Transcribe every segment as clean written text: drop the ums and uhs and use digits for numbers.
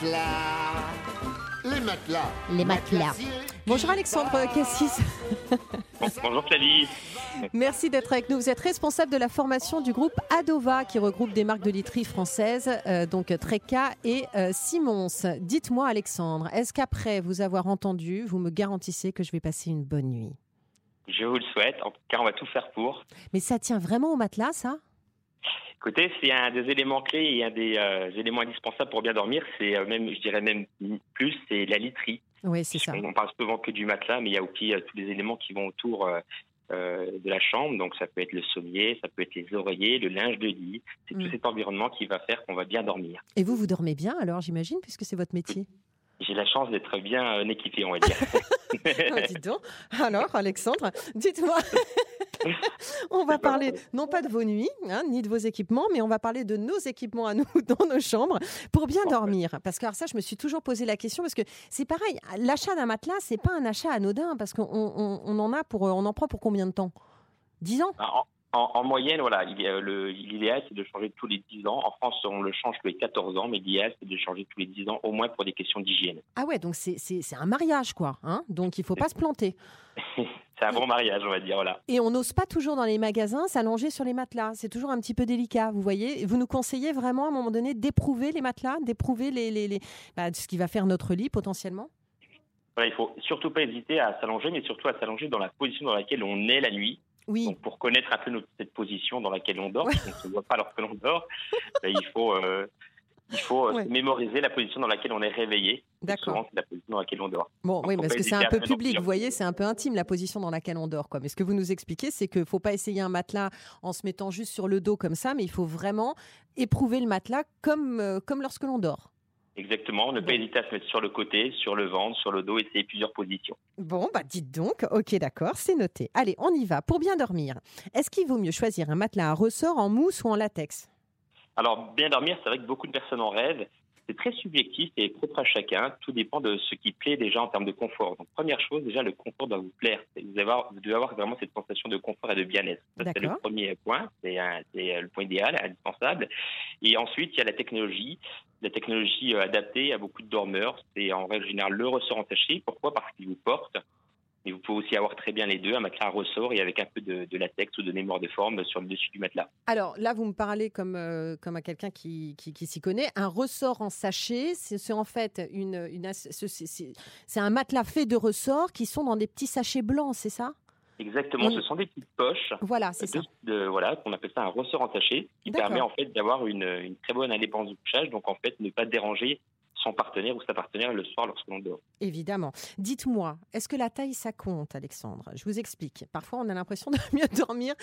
matelas. Les matelas. Les matelas. Bonjour Alexandre Cassis. Bonjour Flavie. Merci d'être avec nous. Vous êtes responsable de la formation du groupe Adova qui regroupe des marques de literie françaises, donc Treka et Simons. Dites-moi Alexandre, est-ce qu'après vous avoir entendu, vous me garantissez que je vais passer une bonne nuit ? Je vous le souhaite, en tout cas on va tout faire pour. Mais ça tient vraiment au matelas, ça ? Écoutez, c'est un des éléments clés et un des éléments indispensables pour bien dormir. C'est même, je dirais même plus, c'est la literie. Oui, c'est ça. On parle souvent que du matelas, mais il y a aussi tous les éléments qui vont autour de la chambre. Donc ça peut être le sommier, ça peut être les oreillers, le linge de lit. C'est tout cet environnement qui va faire qu'on va bien dormir. Et vous dormez bien alors, j'imagine, puisque c'est votre métier ? J'ai la chance d'être bien équipé, on va dire. Dites donc. Alors, Alexandre, dites-moi. On va parler, non pas de vos nuits, ni de vos équipements, mais on va parler de nos équipements à nous dans nos chambres pour bien dormir. Parce que alors ça, je me suis toujours posé la question, parce que c'est pareil, l'achat d'un matelas, c'est pas un achat anodin, parce qu'on on en prend pour combien de temps ? 10 ans ? En moyenne, voilà, l'idéal, c'est de changer tous les 10 ans. En France, on le change tous les 14 ans, mais l'idéal, c'est de changer tous les 10 ans, au moins pour des questions d'hygiène. Ah ouais, donc c'est un mariage, quoi. Donc il ne faut pas se planter. C'est un bon mariage, on va dire, voilà. Et on n'ose pas toujours dans les magasins s'allonger sur les matelas. C'est toujours un petit peu délicat, vous voyez. Vous nous conseillez vraiment, à un moment donné, d'éprouver les matelas, d'éprouver ce qui va faire notre lit, potentiellement ? Voilà, il ne faut surtout pas hésiter à s'allonger, mais surtout à s'allonger dans la position dans laquelle on est la nuit. Oui. Donc, pour connaître un peu cette position dans laquelle on dort, parce qu'on ne se voit pas lorsque l'on dort, il faut mémoriser la position dans laquelle on est réveillé. D'accord. Souvent, c'est la position dans laquelle on dort. Bon, donc, oui, parce que c'est un peu public, vous voyez, ça. c'est un peu intime la position dans laquelle on dort, quoi. Mais ce que vous nous expliquez, c'est qu'il ne faut pas essayer un matelas en se mettant juste sur le dos comme ça, mais il faut vraiment éprouver le matelas comme lorsque l'on dort. Exactement, ne pas hésiter à se mettre sur le côté, sur le ventre, sur le dos, essayer plusieurs positions. Bon, dites donc, ok, d'accord, c'est noté. Allez, on y va. Pour bien dormir, est-ce qu'il vaut mieux choisir un matelas à ressort en mousse ou en latex ? Alors, bien dormir, c'est vrai que beaucoup de personnes en rêvent. C'est très subjectif et propre à chacun. Tout dépend de ce qui plaît déjà en termes de confort. Donc, première chose, déjà, le confort doit vous plaire. Vous devez avoir vraiment cette sensation de confort et de bien-être. Ça, c'est le premier point. C'est le point idéal, indispensable. Et ensuite, il y a la technologie. La technologie adaptée à beaucoup de dormeurs. C'est en règle générale le ressort entaché. Pourquoi ? Parce qu'il vous porte. Mais vous pouvez aussi avoir très bien les deux, un matelas à ressort et avec un peu de latex ou de mémoire de forme sur le dessus du matelas. Alors là, vous me parlez comme à quelqu'un qui s'y connaît. Un ressort en sachet, c'est en fait c'est un matelas fait de ressorts qui sont dans des petits sachets blancs, c'est ça ? Exactement, ce sont des petites poches. Voilà, c'est ça. Qu'on appelle ça un ressort entaché, qui permet en fait d'avoir une très bonne indépendance du couchage, donc en fait ne pas déranger son partenaire ou sa partenaire le soir lorsque l'on dort. Évidemment. Dites-moi, est-ce que la taille, ça compte, Alexandre ? Je vous explique. Parfois, on a l'impression de mieux dormir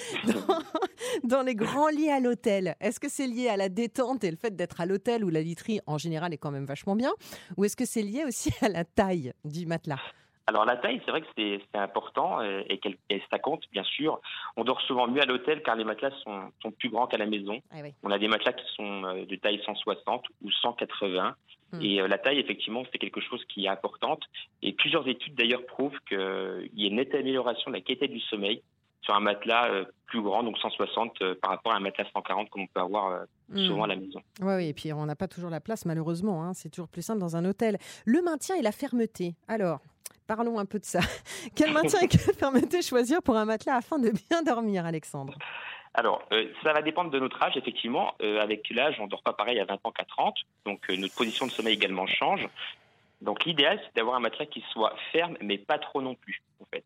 dans les grands lits à l'hôtel. Est-ce que c'est lié à la détente et le fait d'être à l'hôtel où la literie, en général, est quand même vachement bien ? Ou est-ce que c'est lié aussi à la taille du matelas ? Alors la taille, c'est vrai que c'est important et ça compte, bien sûr. On dort souvent mieux à l'hôtel car les matelas sont plus grands qu'à la maison. Ah oui. On a des matelas qui sont de taille 160 ou 180. Et la taille, effectivement, c'est quelque chose qui est importante. Et plusieurs études, d'ailleurs, prouvent qu'il y a une nette amélioration de la qualité du sommeil sur un matelas plus grand, donc 160, par rapport à un matelas 140 comme on peut avoir souvent à la maison. Oui, et puis on n'a pas toujours la place, malheureusement. C'est toujours plus simple dans un hôtel. Le maintien et la fermeté. Alors, parlons un peu de ça. Quel maintien et quelle fermeté choisir pour un matelas afin de bien dormir, Alexandre ? Alors, ça va dépendre de notre âge, effectivement. Avec l'âge, on ne dort pas pareil à 20 ans qu'à 30. Donc, notre position de sommeil également change. Donc, l'idéal, c'est d'avoir un matelas qui soit ferme, mais pas trop non plus, en fait.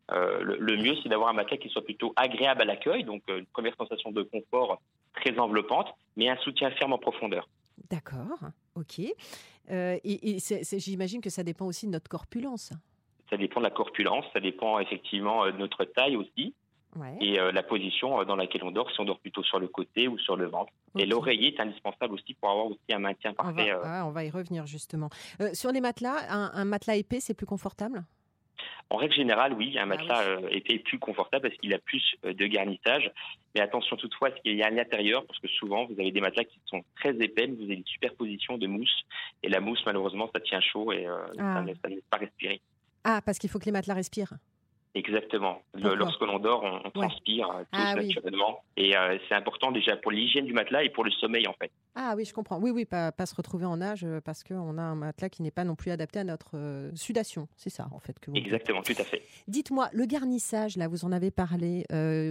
Le mieux, c'est d'avoir un matelas qui soit plutôt agréable à l'accueil. Donc, une première sensation de confort très enveloppante, mais un soutien ferme en profondeur. D'accord, ok. Et j'imagine que ça dépend aussi de notre corpulence. Ça dépend de la corpulence, ça dépend effectivement de notre taille aussi. Ouais. Et la position dans laquelle on dort, si on dort plutôt sur le côté ou sur le ventre. Okay. Et l'oreiller est indispensable aussi pour avoir aussi un maintien parfait. On va y revenir justement. Sur les matelas, un matelas épais, c'est plus confortable ? En règle générale, oui, un matelas épais est plus confortable parce qu'il a plus de garnissage. Mais attention toutefois à ce qu'il y a à l'intérieur, parce que souvent, vous avez des matelas qui sont très épais, mais vous avez une superposition de mousse. Et la mousse, malheureusement, ça tient chaud et ça ne laisse pas respirer. Ah, parce qu'il faut que les matelas respirent. Exactement. Pourquoi? Lorsque l'on dort, on Ouais. transpire tous Ah oui. naturellement. Et c'est important déjà pour l'hygiène du matelas et pour le sommeil, en fait. Ah oui, je comprends. Oui, oui, pas se retrouver en nage parce qu'on a un matelas qui n'est pas non plus adapté à notre sudation. C'est ça, en fait, que vous me dites. Exactement, tout à fait. Dites-moi, le garnissage, là, vous en avez parlé.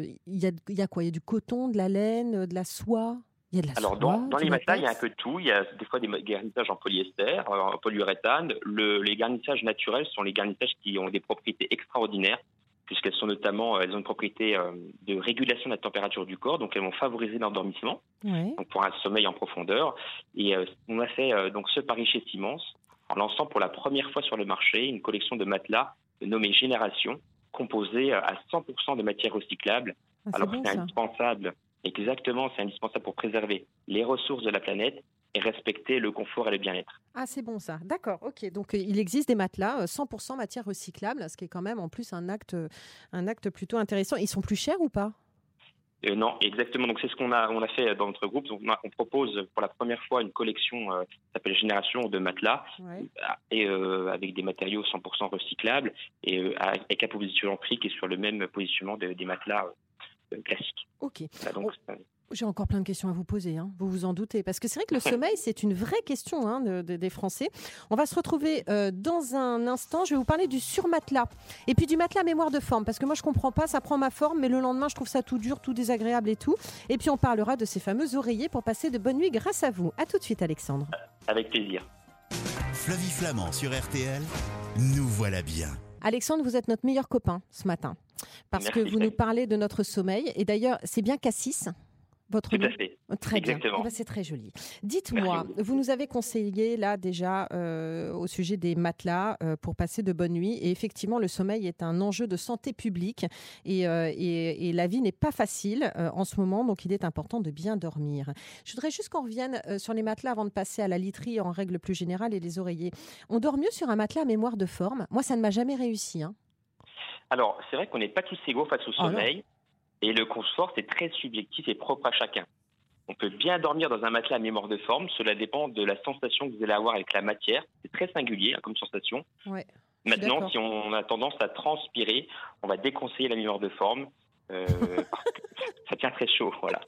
Il y a quoi? Il y a du coton, de la laine, de la soie? Il y a de la Alors, soie, dans du les matelas, il y a un latex? peu de tout. Il y a des fois des garnissages en polyester, en polyuréthane. Les garnissages naturels sont les garnissages qui ont des propriétés extraordinaires, puisqu'elles sont notamment, elles ont une propriété de régulation de la température du corps, donc elles vont favoriser l'endormissement, Ouais. donc pour un sommeil en profondeur. Et on a fait donc ce pari chez Siemens en lançant pour la première fois sur le marché une collection de matelas nommée Génération, composée à 100% de matières recyclables. Ah, c'est Alors bon, c'est ça. indispensable, exactement, c'est indispensable pour préserver les ressources de la planète et respecter le confort et le bien-être. Ah, c'est bon, ça. D'accord, ok. Donc, il existe des matelas 100% matière recyclable, ce qui est quand même en plus un acte plutôt intéressant. Ils sont plus chers ou pas? Non, exactement. Donc c'est ce on a fait dans notre groupe. Donc, on propose pour la première fois une collection qui s'appelle Génération de matelas Ouais. et avec des matériaux 100% recyclables et avec un positionnement prix qui est sur le même positionnement des matelas classiques. Ok. Voilà, donc, J'ai encore plein de questions à vous poser, hein, vous vous en doutez. Parce que c'est vrai que le sommeil, c'est une vraie question hein, des Français. On va se retrouver dans un instant. Je vais vous parler du surmatelas. Et puis du matelas mémoire de forme. Parce que moi, je ne comprends pas, ça prend ma forme, mais le lendemain, je trouve ça tout dur, tout désagréable et tout. Et puis on parlera de ces fameux oreillers pour passer de bonnes nuits grâce à vous. À tout de suite, Alexandre. avec plaisir. Flavie Flamand sur RTL, nous voilà bien. Alexandre, vous êtes notre meilleur copain ce matin. Parce Merci, que vous Flavie. nous parlez de notre sommeil. Et d'ailleurs, c'est bien Cassis, votre Tout nom? à fait. Très bien. Exactement. Eh ben, c'est très joli. Dites-moi, Merci vous nous avez conseillé là déjà au sujet des matelas pour passer de bonnes nuits. Et effectivement, le sommeil est un enjeu de santé publique et la vie n'est pas facile en ce moment, donc il est important de bien dormir. Je voudrais juste qu'on revienne sur les matelas avant de passer à la literie en règle plus générale et les oreillers. On dort mieux sur un matelas à mémoire de forme. Moi, ça ne m'a jamais réussi. Hein. Alors, c'est vrai qu'on n'est pas tous égaux face au Oh non. sommeil et le confort, c'est très subjectif et propre à chacun. On peut bien dormir dans un matelas à mémoire de forme. Cela dépend de la sensation que vous allez avoir avec la matière. C'est très singulier hein, comme sensation. Ouais. Maintenant, d'accord. si on a tendance à transpirer, on va déconseiller la mémoire de forme. Parce que ça tient très chaud, voilà.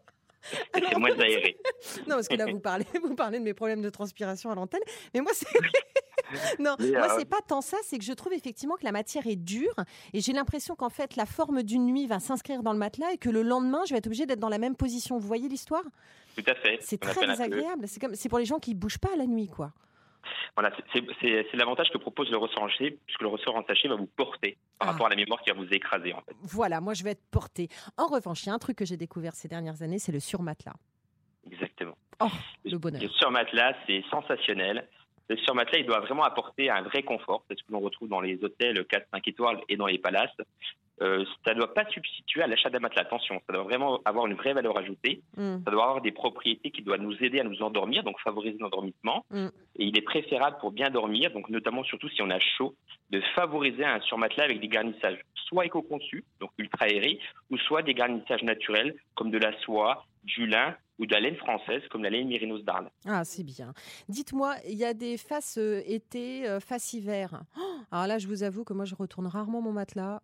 Et Alors, c'est moins aéré. Non, parce que là, vous parlez de mes problèmes de transpiration à l'antenne. Mais moi, c'est. Non, Mais, moi, c'est pas tant ça. C'est que je trouve effectivement que la matière est dure. Et j'ai l'impression qu'en fait, la forme d'une nuit va s'inscrire dans le matelas et que le lendemain, je vais être obligée d'être dans la même position. Vous voyez l'histoire? Tout à fait. C'est On très appelle un peu- désagréable. C'est pour les gens qui ne bougent pas la nuit, quoi. Voilà, c'est l'avantage que propose le ressort en sachet, puisque le ressort en sachet va vous porter par Ah. rapport à la mémoire qui va vous écraser, en fait. Voilà, moi, je vais être portée. En revanche, il y a un truc que j'ai découvert ces dernières années, c'est le surmatelas. Exactement. Oh, le bonheur. Le surmatelas, c'est sensationnel. Le surmatelas, il doit vraiment apporter un vrai confort. C'est ce que l'on retrouve dans les hôtels 4-5 étoiles et dans les palaces. Ça ne doit pas substituer à l'achat d'un matelas. Attention, ça doit vraiment avoir une vraie valeur ajoutée. Mm. Ça doit avoir des propriétés qui doivent nous aider à nous endormir, donc favoriser l'endormissement. Mm. Et il est préférable pour bien dormir, donc notamment surtout si on a chaud, de favoriser un surmatelas avec des garnissages soit éco-conçus, donc ultra aérés, ou soit des garnissages naturels comme de la soie, du lin ou de la laine française comme la laine Mérinos d'Arles. Ah, c'est bien. Dites-moi, il y a des faces été, face hiver. Oh, alors là, je vous avoue que moi, je retourne rarement mon matelas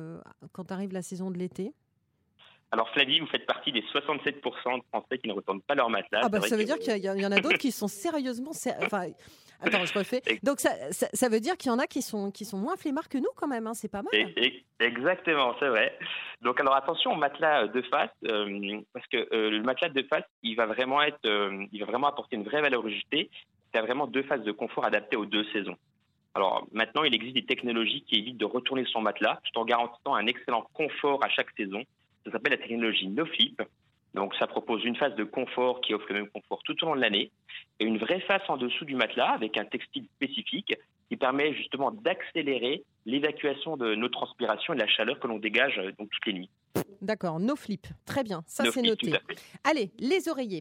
quand arrive la saison de l'été. Alors Flavie, vous faites partie des 67% de Français qui ne retournent pas leur matelas. Ah bah, C'est ça vrai veut que- dire qu'il y en a d'autres qui sont sérieusement... Enfin, attends, je refais. Donc, ça veut dire qu'il y en a qui sont moins flemmards que nous quand même. Hein, c'est pas mal. Exactement, c'est vrai. Donc alors attention au matelas de face, parce que le matelas de face, il va vraiment apporter une vraie valeur ajoutée. Il y a vraiment deux phases de confort adaptées aux deux saisons. Alors maintenant, il existe des technologies qui évitent de retourner son matelas, tout en garantissant un excellent confort à chaque saison. Ça s'appelle la technologie NoFlip. Donc ça propose une phase de confort qui offre le même confort tout au long de l'année et une vraie face en dessous du matelas avec un textile spécifique qui permet justement d'accélérer l'évacuation de nos transpirations et de la chaleur que l'on dégage donc toutes les nuits. D'accord, no flip. Très bien, ça No c'est flip, noté. tout à fait. Allez, les oreillers.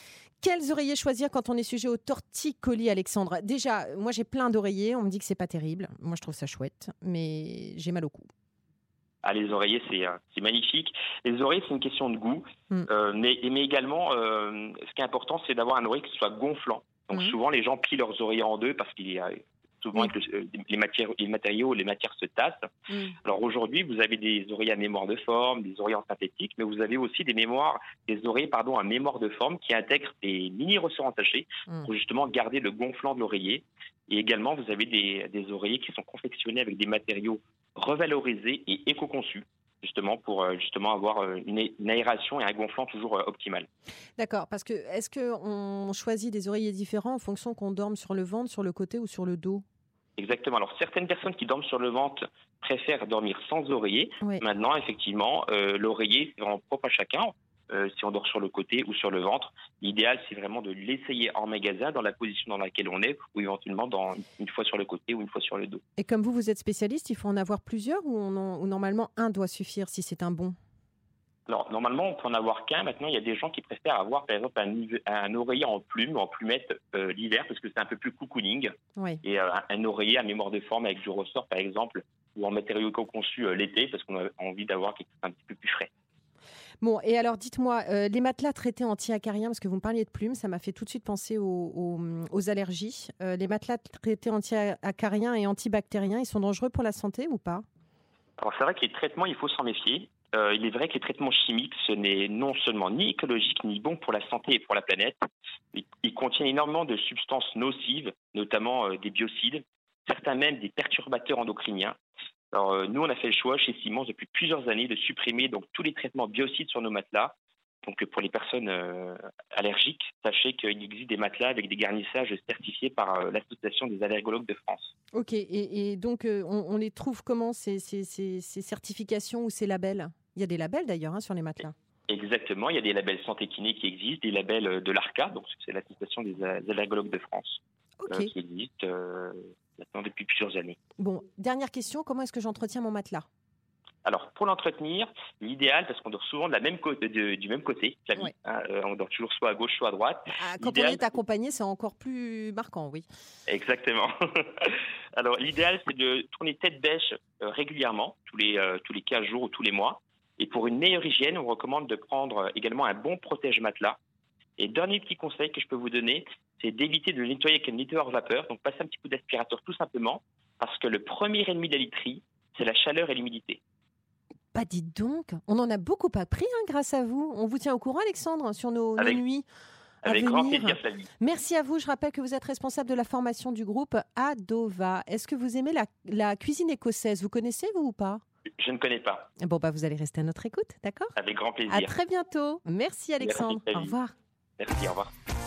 Quels oreillers choisir quand on est sujet au torticolis, Alexandre? Déjà, moi j'ai plein d'oreillers, on me dit que c'est pas terrible. Moi je trouve ça chouette, mais j'ai mal au cou. Ah, les oreillers, c'est magnifique. Les oreillers, c'est une question de goût, Mm. mais également, ce qui est important, c'est d'avoir un oreiller qui soit gonflant. Donc souvent, les gens plient leurs oreillers en deux parce qu'il y a souvent Oui. avec les matières se tassent. Alors aujourd'hui, vous avez des oreillers à mémoire de forme, des oreillers en synthétique, mais vous avez aussi des oreillers à mémoire de forme qui intègrent des mini ressorts entachés pour justement garder le gonflant de l'oreiller. Et également, vous avez des oreillers qui sont confectionnés avec des matériaux revalorisés et éco-conçus, justement pour avoir une aération et un gonflant toujours optimal. D'accord, parce que est-ce qu'on choisit des oreillers différents en fonction qu'on dorme sur le ventre, sur le côté ou sur le dos? Exactement. Alors, certaines personnes qui dorment sur le ventre préfèrent dormir sans oreiller. Oui. Maintenant, effectivement, l'oreiller, c'est vraiment propre à chacun. Si on dort sur le côté ou sur le ventre, l'idéal, c'est vraiment de l'essayer en magasin, dans la position dans laquelle on est, ou éventuellement une fois sur le côté ou une fois sur le dos. Et comme vous êtes spécialiste, il faut en avoir plusieurs ou normalement un doit suffire si c'est un bon? Alors, normalement, on peut en avoir qu'un. Maintenant, il y a des gens qui préfèrent avoir, par exemple, un oreiller en plume, en plumette l'hiver, parce que c'est un peu plus cocooning. Oui. Et un oreiller à mémoire de forme avec du ressort, par exemple, ou en matériaux éco-conçus l'été, parce qu'on a envie d'avoir quelque chose un petit peu plus frais. Bon, et alors dites-moi, les matelas traités anti-acariens, parce que vous me parliez de plumes, ça m'a fait tout de suite penser aux allergies. Les matelas traités anti-acariens et antibactériens, ils sont dangereux pour la santé ou pas? Alors, c'est vrai que les traitements, il faut s'en méfier. Il est vrai que les traitements chimiques, ce n'est non seulement ni écologique, ni bon pour la santé et pour la planète. Ils contiennent énormément de substances nocives, notamment des biocides, certains même des perturbateurs endocriniens. Alors, nous, on a fait le choix chez Siemens depuis plusieurs années de supprimer donc tous les traitements biocides sur nos matelas. Donc, pour les personnes allergiques, sachez qu'il existe des matelas avec des garnissages certifiés par l'Association des allergologues de France. Ok, et donc on les trouve comment, ces certifications ou ces labels? Il y a des labels d'ailleurs sur les matelas. Exactement, il y a des labels Santé Kiné qui existent, des labels de l'ARCA, donc c'est l'Association des allergologues de France, Ok. qui existe maintenant depuis plusieurs années. Bon, dernière question, comment est-ce que j'entretiens mon matelas? Alors, pour l'entretenir, l'idéal, parce qu'on dort souvent du même côté, Flavie, Ouais. on dort toujours soit à gauche, soit à droite. Quand on est accompagné, c'est encore plus marquant, oui. Exactement. Alors, l'idéal, c'est de tourner tête bêche régulièrement, tous les 15 jours ou tous les mois. Et pour une meilleure hygiène, on recommande de prendre également un bon protège-matelas. Et dernier petit conseil que je peux vous donner, c'est d'éviter de le nettoyer avec un nettoyeur vapeur, donc passer un petit coup d'aspirateur tout simplement, parce que le premier ennemi de la literie, c'est la chaleur et l'humidité. Bah dites donc, on en a beaucoup appris grâce à vous. On vous tient au courant, Alexandre, sur nos nuits à Avec venir. grand plaisir, Flavie. Merci à vous. Je rappelle que vous êtes responsable de la formation du groupe Adova. Est-ce que vous aimez la cuisine écossaise? Vous connaissez, vous, ou pas? Je ne connais pas. Bon, vous allez rester à notre écoute, d'accord? Avec grand plaisir. À très bientôt. Merci, Alexandre. Merci, au revoir. Merci, au revoir.